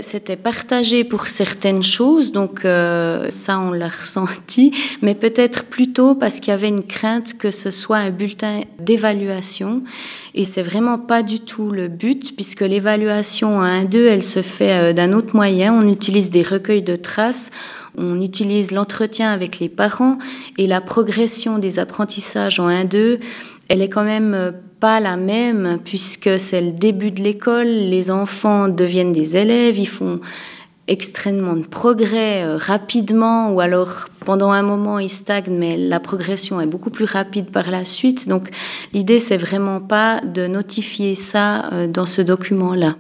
c'était partagé pour certaines choses, donc ça on l'a ressenti, mais peut-être plutôt parce qu'il y avait une crainte que ce soit un bulletin d'évaluation, et c'est vraiment pas du tout le but, puisque l'évaluation à 1-2, elle se fait d'un autre moyen. On utilise des recueils de traces, on utilise l'entretien avec les parents, et la progression des apprentissages en 1-2, elle est quand même pas la même, puisque c'est le début de l'école, les enfants deviennent des élèves, ils font extrêmement de progrès rapidement, ou alors pendant un moment ils stagnent, mais la progression est beaucoup plus rapide par la suite. Donc l'idée, c'est vraiment pas de notifier ça dans ce document-là.